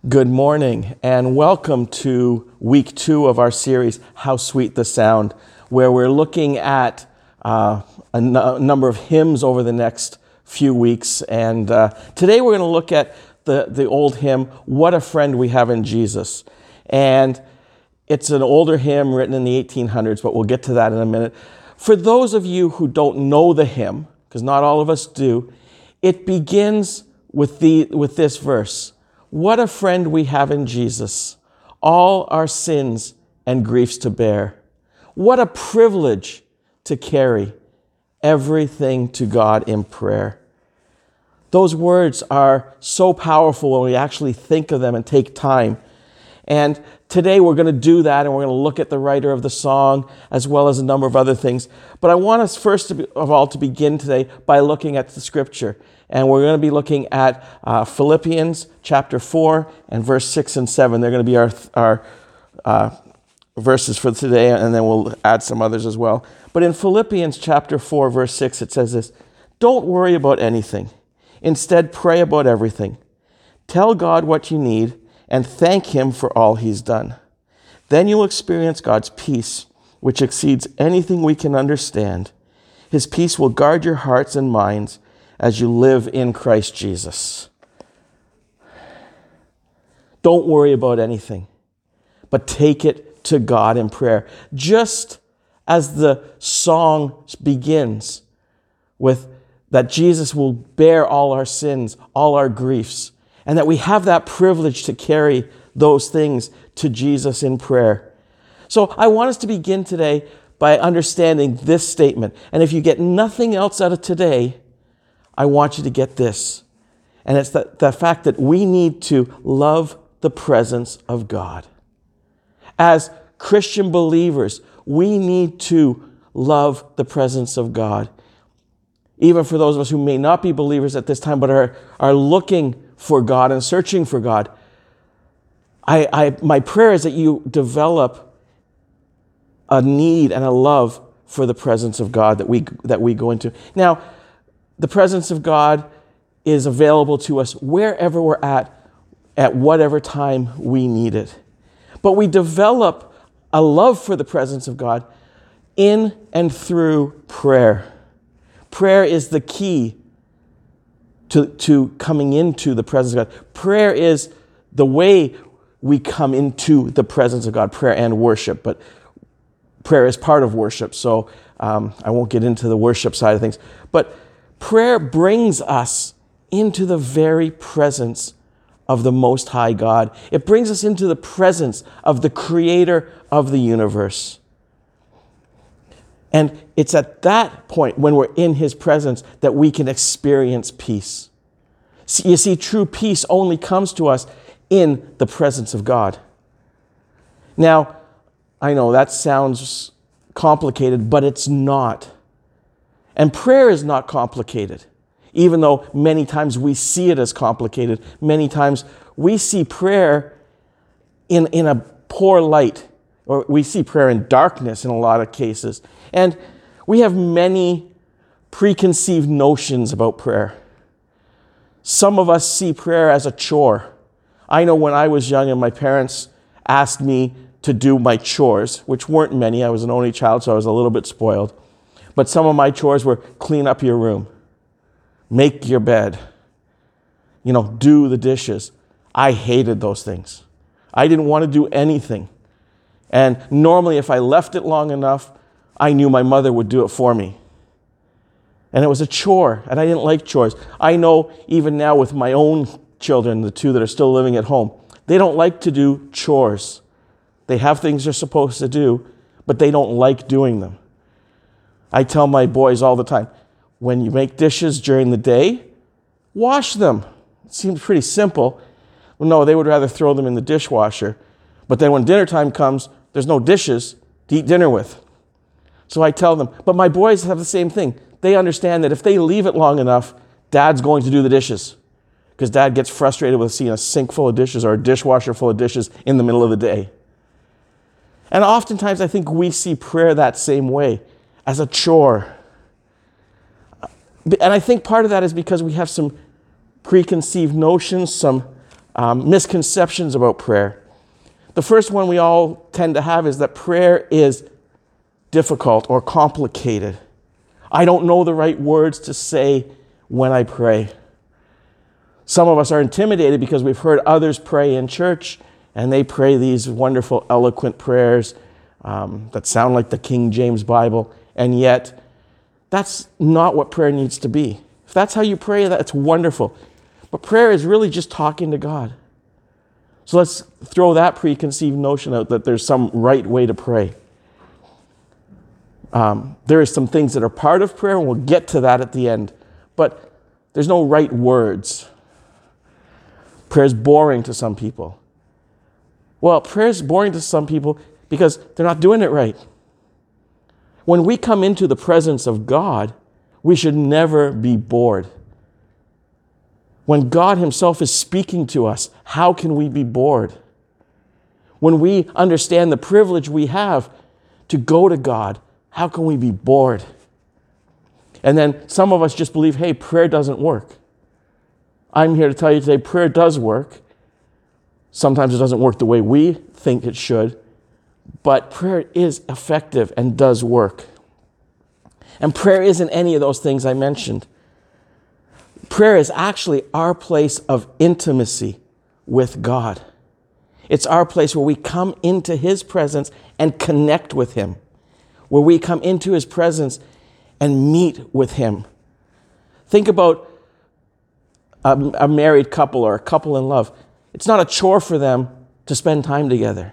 Good morning and welcome to week 2 of our series, How Sweet the Sound, where we're looking at a number of hymns over the next few weeks. And today we're going to look at the old hymn, What a Friend We Have in Jesus. And it's an older hymn written in the 1800s, but we'll get to that in a minute. For those of you who don't know the hymn, because not all of us do, it begins with this verse. What a friend we have in Jesus, all our sins and griefs to bear. What a privilege to carry everything to God in prayer. Those words are so powerful when we actually think of them and take time. And today we're going to do that, and we're going to look at the writer of the song as well as a number of other things. But I want us first of all to begin today by looking at the scripture. And we're going to be looking at Philippians chapter 4 and verse 6 and 7. They're going to be our verses for today, and then we'll add some others as well. But in Philippians chapter 4, verse 6, it says this: "Don't worry about anything. Instead, pray about everything. Tell God what you need and thank Him for all He's done. Then you'll experience God's peace, which exceeds anything we can understand. His peace will guard your hearts and minds as you live in Christ Jesus." Don't worry about anything, but take it to God in prayer. Just as the song begins with that Jesus will bear all our sins, all our griefs, and that we have that privilege to carry those things to Jesus in prayer. So I want us to begin today by understanding this statement. And if you get nothing else out of today, I want you to get this. And it's the fact that we need to love the presence of God. As Christian believers, we need to love the presence of God. Even for those of us who may not be believers at this time, but are looking for God and searching for God, my prayer is that you develop a need and a love for the presence of God that we go into. Now, the presence of God is available to us wherever we're at whatever time we need it. But we develop a love for the presence of God in and through prayer. Prayer is the key to coming into the presence of God. Prayer is the way we come into the presence of God, prayer and worship. But prayer is part of worship, so I won't get into the worship side of things. But prayer brings us into the very presence of the Most High God. It brings us into the presence of the Creator of the universe. And it's at that point, when we're in His presence, that we can experience peace. You see, true peace only comes to us in the presence of God. Now, I know that sounds complicated, but it's not. And prayer is not complicated, even though many times we see it as complicated. Many times we see prayer in a poor light, or we see prayer in darkness in a lot of cases. And we have many preconceived notions about prayer. Some of us see prayer as a chore. I know when I was young and my parents asked me to do my chores, which weren't many. I was an only child, so I was a little bit spoiled. But some of my chores were clean up your room, make your bed, do the dishes. I hated those things. I didn't want to do anything. And normally if I left it long enough, I knew my mother would do it for me. And it was a chore, and I didn't like chores. I know even now with my own children, the 2 that are still living at home, they don't like to do chores. They have things they're supposed to do, but they don't like doing them. I tell my boys all the time, when you make dishes during the day, wash them. It seems pretty simple. Well, no, they would rather throw them in the dishwasher. But then when dinner time comes, there's no dishes to eat dinner with. So I tell them, but my boys have the same thing. They understand that if they leave it long enough, Dad's going to do the dishes. Because Dad gets frustrated with seeing a sink full of dishes or a dishwasher full of dishes in the middle of the day. And oftentimes I think we see prayer that same way, as a chore. And I think part of that is because we have some preconceived notions, some misconceptions about prayer. The first one we all tend to have is that prayer is difficult or complicated. I don't know the right words to say when I pray. Some of us are intimidated because we've heard others pray in church, and they pray these wonderful, eloquent prayers that sound like the King James Bible, and yet that's not what prayer needs to be. If that's how you pray, that's wonderful. But prayer is really just talking to God. So let's throw that preconceived notion out that there's some right way to pray. There are some things that are part of prayer, and we'll get to that at the end. But there's no right words. Prayer is boring to some people. Well, prayer is boring to some people because they're not doing it right. When we come into the presence of God, we should never be bored. When God himself is speaking to us, how can we be bored? When we understand the privilege we have to go to God, how can we be bored? And then some of us just believe, hey, prayer doesn't work. I'm here to tell you today, prayer does work. Sometimes it doesn't work the way we think it should, but prayer is effective and does work. And prayer isn't any of those things I mentioned. Prayer is actually our place of intimacy with God. It's our place where we come into his presence and connect with him, where we come into his presence and meet with him. Think about a married couple or a couple in love. It's not a chore for them to spend time together.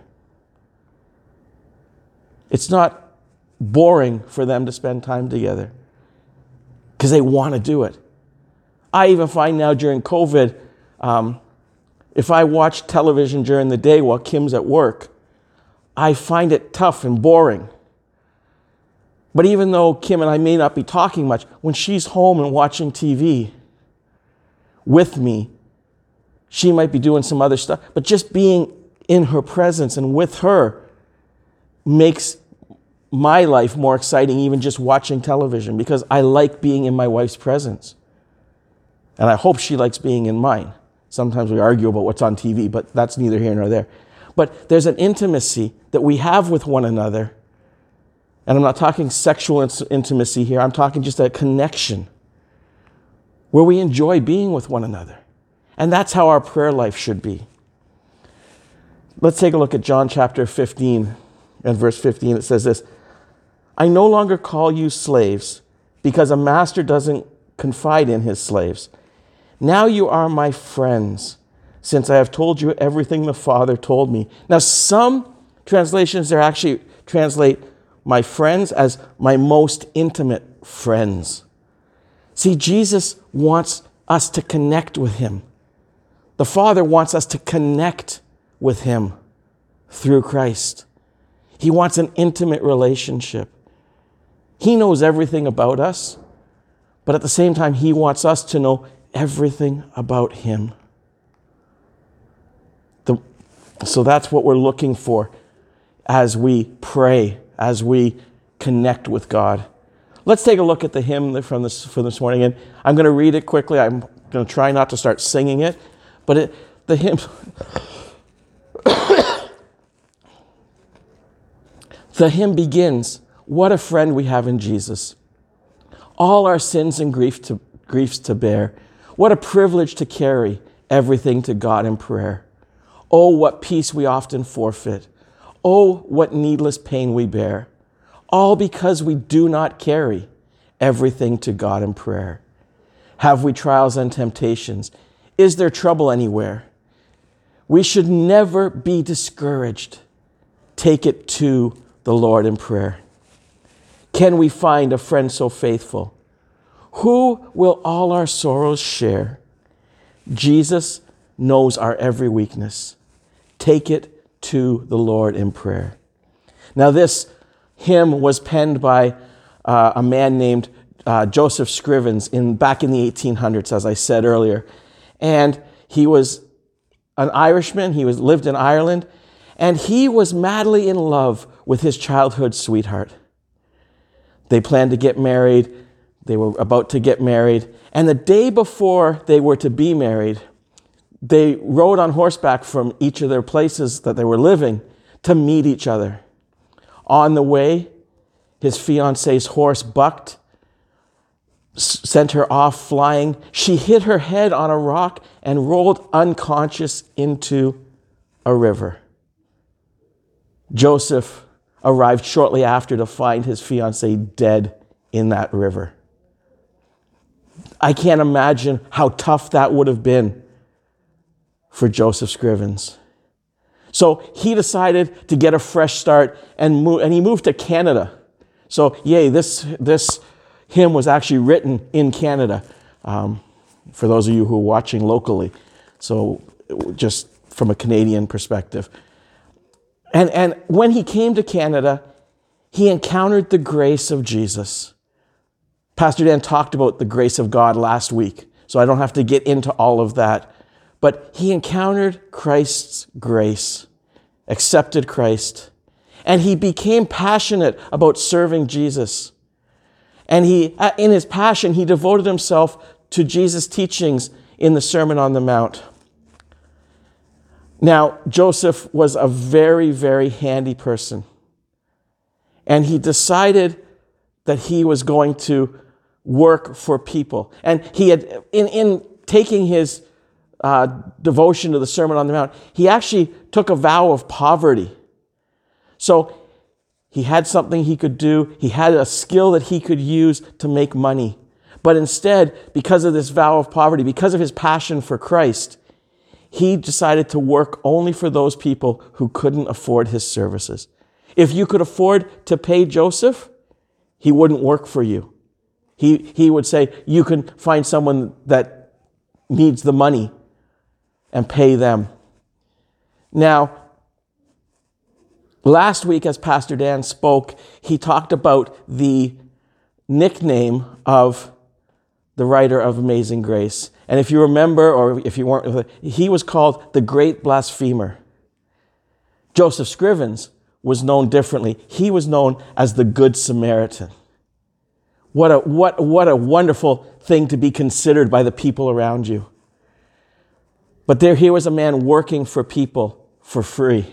It's not boring for them to spend time together because they want to do it. I even find now during COVID, if I watch television during the day while Kim's at work, I find it tough and boring. But even though Kim and I may not be talking much, when she's home and watching TV with me, she might be doing some other stuff. But just being in her presence and with her makes my life more exciting, even just watching television, because I like being in my wife's presence. And I hope she likes being in mine. Sometimes we argue about what's on TV, but that's neither here nor there. But there's an intimacy that we have with one another. And I'm not talking sexual intimacy here. I'm talking just a connection where we enjoy being with one another. And that's how our prayer life should be. Let's take a look at John chapter 15 and verse 15. It says this, I no longer call you slaves because a master doesn't confide in his slaves. Now you are my friends, since I have told you everything the Father told me. Now, some translations there actually translate my friends as my most intimate friends. See, Jesus wants us to connect with him. The Father wants us to connect with him through Christ. He wants an intimate relationship. He knows everything about us, but at the same time, he wants us to know everything about him. So that's what we're looking for as we pray, as we connect with God. Let's take a look at the hymn for this morning. And I'm going to read it quickly. I'm going to try not to start singing it. But the hymn... the hymn begins, what a friend we have in Jesus. All our sins and griefs to bear. What a privilege to carry everything to God in prayer. Oh, what peace we often forfeit. Oh, what needless pain we bear. All because we do not carry everything to God in prayer. Have we trials and temptations? Is there trouble anywhere? We should never be discouraged. Take it to the Lord in prayer. Can we find a friend so faithful? Who will all our sorrows share? Jesus knows our every weakness. Take it to the Lord in prayer. Now, this hymn was penned by a man named Joseph Scrivens back in the 1800s, as I said earlier. And he was an Irishman. He lived in Ireland. And he was madly in love with his childhood sweetheart. They planned to get married. They were about to get married. And the day before they were to be married, they rode on horseback from each of their places that they were living to meet each other. On the way, his fiance's horse bucked, sent her off flying. She hit her head on a rock and rolled unconscious into a river. Joseph arrived shortly after to find his fiancée dead in that river. I can't imagine how tough that would have been for Joseph Scrivens. So he decided to get a fresh start and he moved to Canada. So yay, this hymn was actually written in Canada, for those of you who are watching locally. So just from a Canadian perspective. And when he came to Canada, he encountered the grace of Jesus. Pastor Dan talked about the grace of God last week, so I don't have to get into all of that. But he encountered Christ's grace, accepted Christ, and he became passionate about serving Jesus. And in his passion, he devoted himself to Jesus' teachings in the Sermon on the Mount. Now, Joseph was a very, very handy person. And he decided that he was going to work for people. And he had, in taking his devotion to the Sermon on the Mount, he actually took a vow of poverty. So he had something he could do. He had a skill that he could use to make money. But instead, because of this vow of poverty, because of his passion for Christ, he decided to work only for those people who couldn't afford his services. If you could afford to pay Joseph, he wouldn't work for you. He would say, you can find someone that needs the money and pay them. Now, last week as Pastor Dan spoke, he talked about the nickname of the writer of Amazing Grace. And if you remember, or if you weren't, he was called the Great Blasphemer. Joseph Scrivens was known differently. He was known as the Good Samaritan. What a wonderful thing to be considered by the people around you. But here was a man working for people for free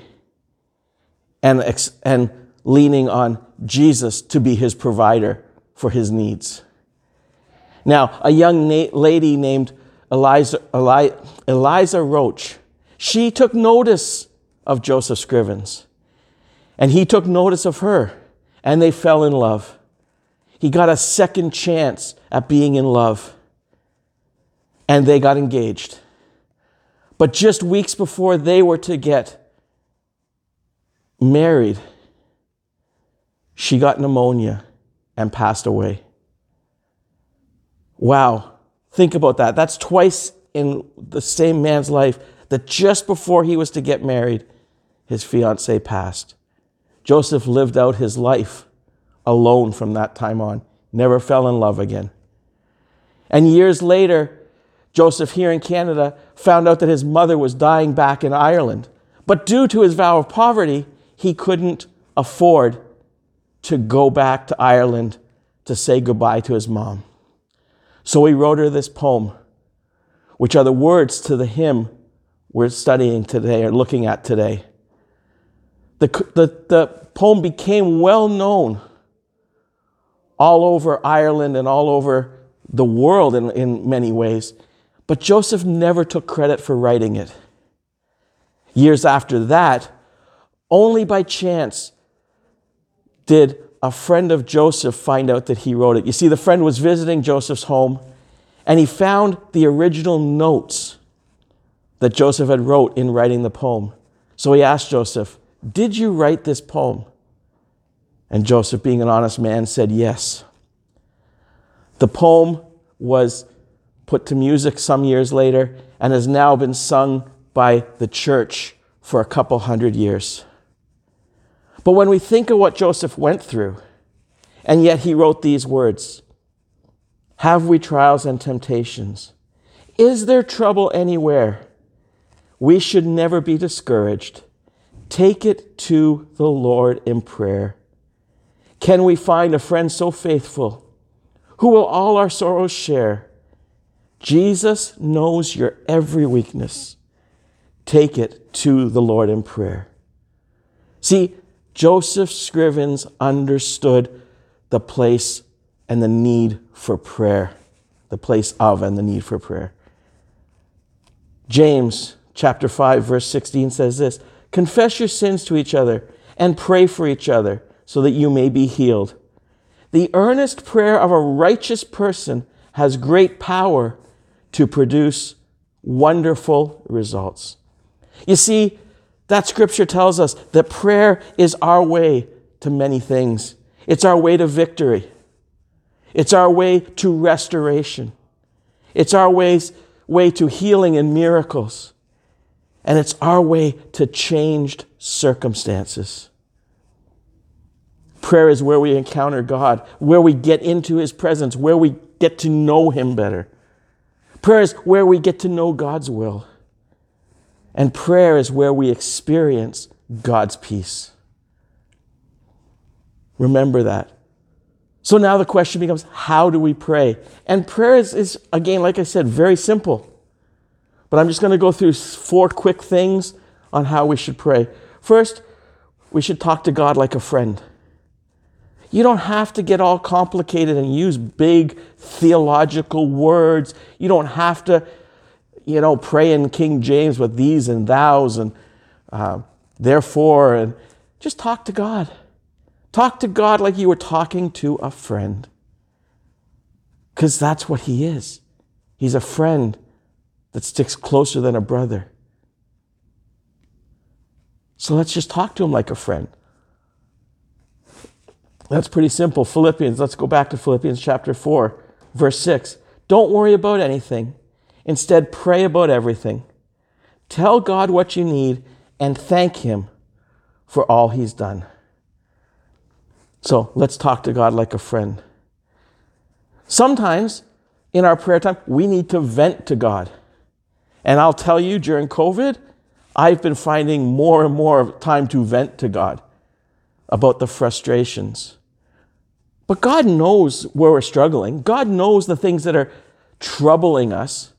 and leaning on Jesus to be his provider for his needs. Now, a young lady named Eliza Roach, she took notice of Joseph Scrivens, and he took notice of her, and they fell in love. He got a second chance at being in love, and they got engaged. But just weeks before they were to get married, she got pneumonia and passed away. Wow, think about that. That's twice in the same man's life that just before he was to get married, his fiancée passed. Joseph lived out his life alone from that time on, never fell in love again. And years later, Joseph here in Canada found out that his mother was dying back in Ireland. But due to his vow of poverty, he couldn't afford to go back to Ireland to say goodbye to his mom. So he wrote her this poem, which are the words to the hymn we're studying today or looking at today. The poem became well known all over Ireland and all over the world in many ways. But Joseph never took credit for writing it. Years after that, only by chance did a friend of Joseph find out that he wrote it. You see, the friend was visiting Joseph's home, and he found the original notes that Joseph had wrote in writing the poem. So he asked Joseph, "Did you write this poem?" And Joseph, being an honest man, said yes. The poem was put to music some years later and has now been sung by the church for a couple hundred years. But when we think of what Joseph went through, and yet he wrote these words, "Have we trials and temptations? Is there trouble anywhere? We should never be discouraged. Take it to the Lord in prayer. Can we find a friend so faithful who will all our sorrows share? Jesus knows your every weakness take it to the Lord in prayer. See, Joseph Scrivens understood the place and the need for prayer. The place of and the need for prayer. James chapter 5, verse 16 says this, confess your sins to each other and pray for each other so that you may be healed. The earnest prayer of a righteous person has great power to produce wonderful results. You see, that scripture tells us that prayer is our way to many things. It's our way to victory. It's our way to restoration. It's our way to healing and miracles. And it's our way to changed circumstances. Prayer is where we encounter God, where we get into His presence, where we get to know Him better. Prayer is where we get to know God's will. And prayer is where we experience God's peace. Remember that. So now the question becomes, how do we pray? And prayer is, again, like I said, very simple. But I'm just going to go through 4 quick things on how we should pray. First, we should talk to God like a friend. You don't have to get all complicated and use big theological words. You don't have to, pray in King James with these and thous and therefore. And just talk to God. Talk to God like you were talking to a friend. Because that's what He is. He's a friend that sticks closer than a brother. So let's just talk to Him like a friend. That's pretty simple. Let's go back to Philippians chapter 4, verse 6. Don't worry about anything. Instead, pray about everything. Tell God what you need and thank Him for all He's done. So let's talk to God like a friend. Sometimes in our prayer time, we need to vent to God. And I'll tell you, during COVID, I've been finding more and more time to vent to God about the frustrations. But God knows where we're struggling. God knows the things that are troubling us.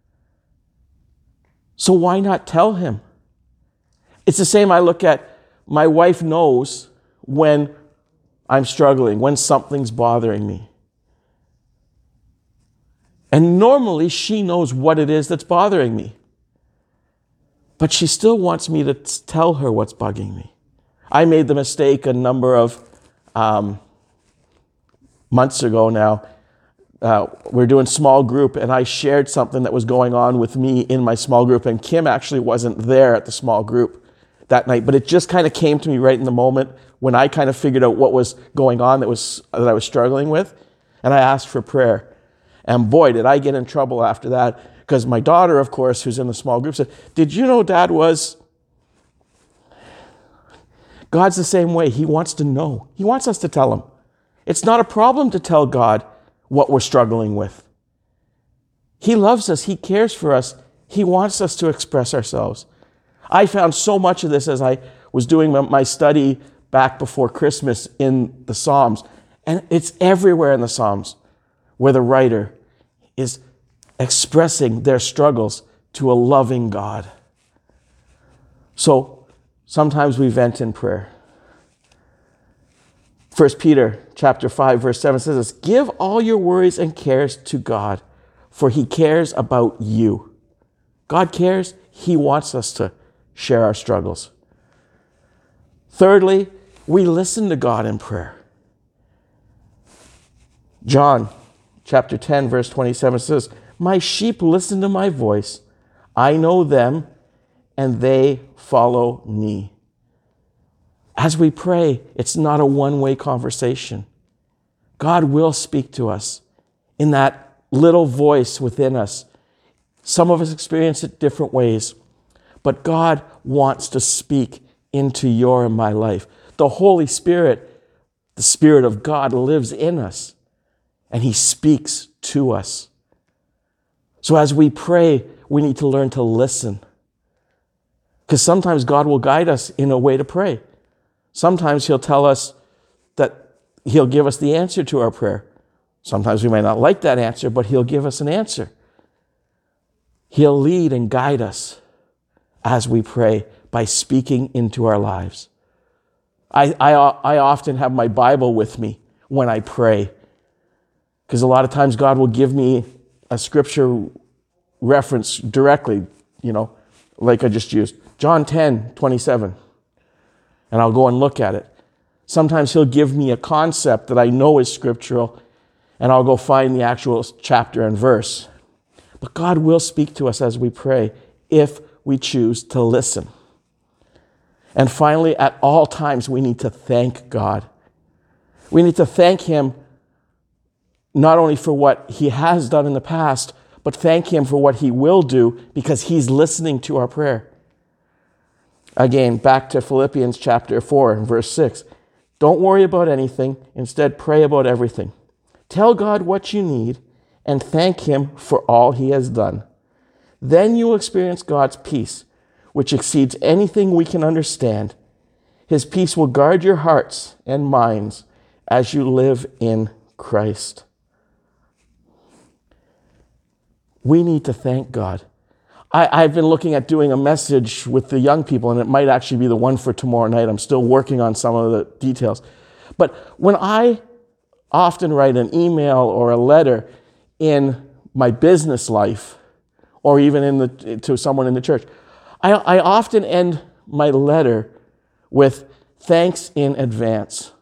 So why not tell Him? It's the same I look at, my wife knows when I'm struggling, when something's bothering me. And normally she knows what it is that's bothering me. But she still wants me to tell her what's bugging me. I made the mistake a number of months ago now. We're doing small group, and I shared something that was going on with me in my small group, and Kim actually wasn't there at the small group that night, but it just kind of came to me right in the moment when I kind of figured out what was going on that I was struggling with, and I asked for prayer. And boy, did I get in trouble after that, because my daughter, of course, who's in the small group, said, did you know Dad was... God's the same way. He wants to know. He wants us to tell Him. It's not a problem to tell God what we're struggling with. He loves us. He cares for us. He wants us to express ourselves. I found so much of this as I was doing my study back before Christmas in the Psalms. And it's everywhere in the Psalms where the writer is expressing their struggles to a loving God. So sometimes we vent in prayer. 1 Peter chapter 5, verse 7 says this, give all your worries and cares to God, for He cares about you. God cares. He wants us to share our struggles. Thirdly, we listen to God in prayer. John chapter 10, verse 27 says, my sheep listen to my voice. I know them, and they follow me. As we pray, it's not a one-way conversation. God will speak to us in that little voice within us. Some of us experience it different ways, but God wants to speak into your and my life. The Holy Spirit, the Spirit of God, lives in us, and He speaks to us. So as we pray, we need to learn to listen. Because sometimes God will guide us in a way to pray. Sometimes He'll tell us that He'll give us the answer to our prayer. Sometimes we might not like that answer, but He'll give us an answer. He'll lead and guide us. as we pray by speaking into our lives. I often have my Bible with me when I pray, because a lot of times God will give me a scripture reference directly, like I just used, John 10:27, and I'll go and look at it. Sometimes he'll give me a concept that I know is scriptural, and I'll go find the actual chapter and verse. But God will speak to us as we pray if we choose to listen. And finally, at all times, we need to thank God. We need to thank him not only for what he has done in the past, but thank him for what he will do, because he's listening to our prayer. Again, back to Philippians chapter 4 and verse 6. Don't worry about anything. Instead, pray about everything. Tell God what you need and thank him for all he has done. Then you will experience God's peace, which exceeds anything we can understand. His peace will guard your hearts and minds as you live in Christ. We need to thank God. I've been looking at doing a message with the young people, and it might actually be the one for tomorrow night. I'm still working on some of the details. But when I often write an email or a letter in my business life, or even to someone in the church, I often end my letter with thanks in advance.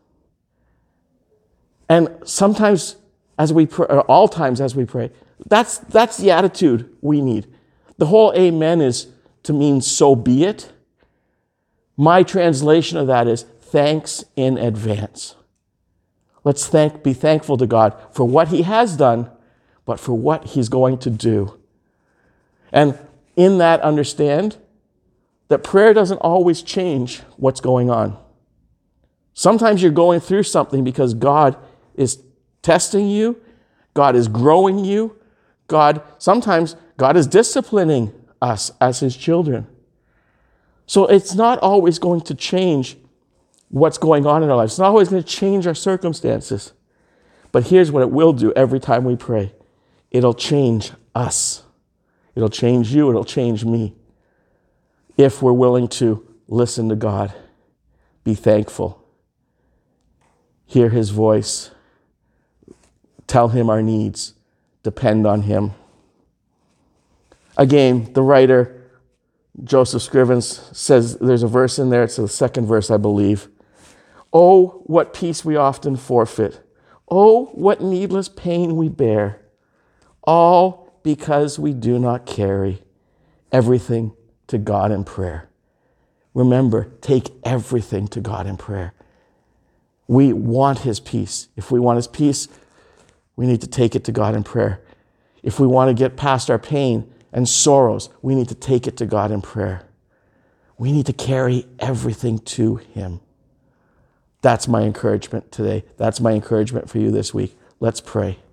And sometimes as we pray, or all times as we pray, that's the attitude we need. The whole amen is to mean so be it. My translation of that is thanks in advance. Let's be thankful to God for what he has done, but for what he's going to do. And in that, understand that prayer doesn't always change what's going on. Sometimes you're going through something because God is testing you, God is growing you, sometimes God is disciplining us as his children. So it's not always going to change what's going on in our lives. It's not always going to change our circumstances. But here's what it will do every time we pray. It'll change us. It'll change you. It'll change me. If we're willing to listen to God, be thankful, hear his voice, tell him our needs, depend on him. Again, the writer, Joseph Scrivens, says, there's a verse in there, it's the second verse, I believe. Oh, what peace we often forfeit. Oh, what needless pain we bear. All because we do not carry everything to God in prayer. Remember, take everything to God in prayer. We want his peace. If we want his peace, we need to take it to God in prayer. If we want to get past our pain and sorrows, we need to take it to God in prayer. We need to carry everything to him. That's my encouragement today. That's my encouragement for you this week. Let's pray.